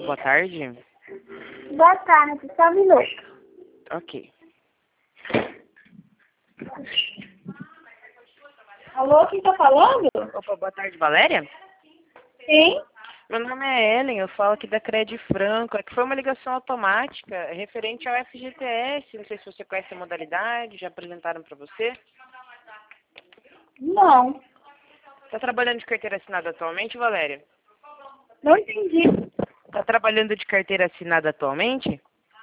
Boa tarde. Boa tarde, só um minuto. Ok. Alô, quem tá falando? Opa, boa tarde, Valéria? Sim. Meu nome é Ellen, eu falo aqui da Cred Franco. É que foi uma ligação automática referente ao FGTS. Não sei se você conhece a modalidade, já apresentaram para você. Não, Está trabalhando de carteira assinada atualmente, Valéria? não entendi. Está trabalhando de carteira assinada atualmente?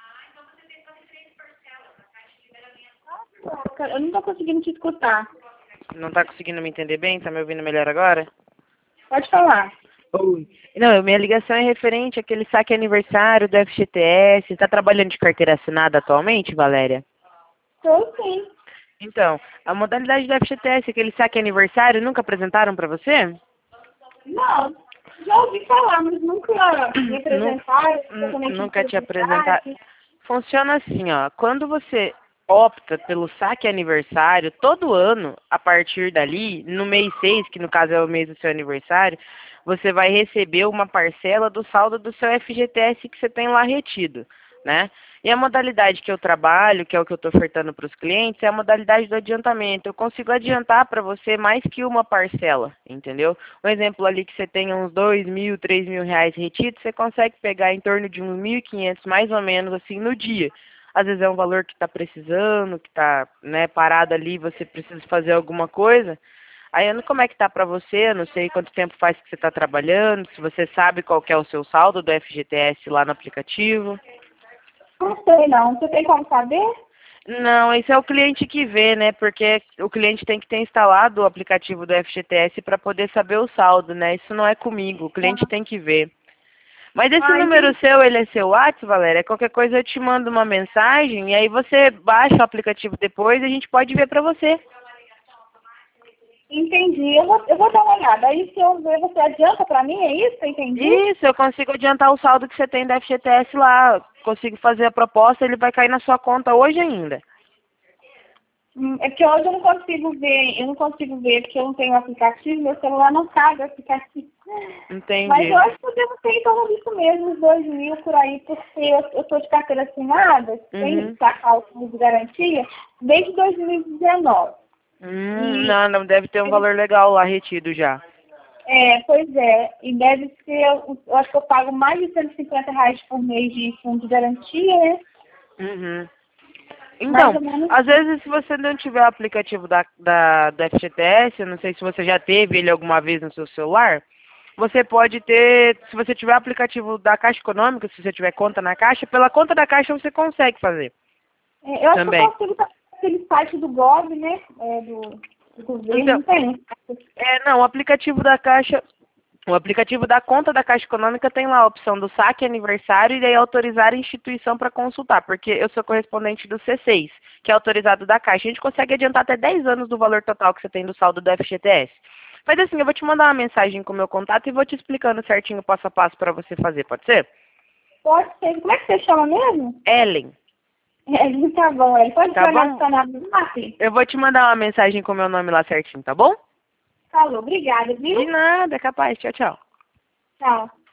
Eu não tô conseguindo te escutar. Não está conseguindo me entender bem? Está me ouvindo melhor agora? Pode falar. Oi. Não, minha ligação é referente àquele saque aniversário do FGTS. Está trabalhando de carteira assinada atualmente, Valéria? Tô sim. Então, a modalidade do FGTS, aquele saque aniversário, nunca apresentaram para você? Não, já ouvi falar, mas nunca me apresentaram. Nunca te apresentar. Funciona assim, ó. Quando você opta pelo saque aniversário, todo ano, a partir dali, no mês 6, que no caso é o mês do seu aniversário, você vai receber uma parcela do saldo do seu FGTS que você tem lá retido, né? E a modalidade que eu trabalho, que é o que eu estou ofertando para os clientes, é a modalidade do adiantamento. Eu consigo adiantar para você mais que uma parcela, entendeu? Um exemplo ali que você tenha uns 2.000, 3.000 reais retidos, você consegue pegar em torno de uns 1.500, mais ou menos, assim, no dia. Às vezes é um valor que está precisando, que está, né, parado ali, você precisa fazer alguma coisa. Aí eu não, como é que tá para você, eu não sei quanto tempo faz que você está trabalhando, se você sabe qual que é o seu saldo do FGTS lá no aplicativo. Não sei não. Você tem como saber? Não, esse é o cliente que vê, né? Porque o cliente tem que ter instalado o aplicativo do FGTS para poder saber o saldo, né? Isso não é comigo, o cliente tem que ver. Mas esse número Entendi. seu, ele é seu WhatsApp, Valéria? Qualquer coisa eu te mando uma mensagem e aí você baixa o aplicativo depois e a gente pode ver para você. Entendi. Eu vou dar uma olhada. Aí se eu ver, você adianta pra mim, é isso? Entendi? Isso, eu consigo adiantar o saldo que você tem da FGTS lá. Consigo fazer a proposta, ele vai cair na sua conta hoje ainda. É que hoje eu não consigo ver porque eu não tenho aplicativo, meu celular não cabe o aplicativo. Mas Entendi. eu acho que eu devo ter em torno disso mesmo, uns 2.000 por aí, porque eu tô de carteira assinada, sem Uhum. sacar o fundo de garantia, desde 2019. E, Não, deve ter um valor legal lá retido já. pois é, e deve ser, eu acho que eu pago mais de R$ 150 por mês de fundo de garantia, né? Uhum. Mais Então, ou menos. às vezes se você não tiver o aplicativo do FGTS, eu não sei se você já teve ele alguma vez no seu celular, você pode ter, se você tiver o aplicativo da Caixa Econômica, se você tiver conta na Caixa, pela conta da Caixa você consegue fazer Eu acho que eu também. consigo aquele site do Gov, né? Do governo, Então, não tem? não, o aplicativo da Caixa, o aplicativo da conta da Caixa Econômica tem lá a opção do saque aniversário e daí autorizar a instituição para consultar, porque eu sou correspondente do C6, que é autorizado da Caixa. A gente consegue adiantar até 10 anos do valor total que você tem do saldo do FGTS. Mas assim, eu vou te mandar uma mensagem com o meu contato e vou te explicando certinho passo a passo para você fazer, pode ser? Pode ser. Como é que você chama mesmo? Ellen, Tá bom, ele pode tá jogar bom? no canal do Martim. Eu vou te mandar uma mensagem com o meu nome lá certinho, tá bom? Falou, obrigada, De viu? nada, capaz. Tchau, tchau. Tchau.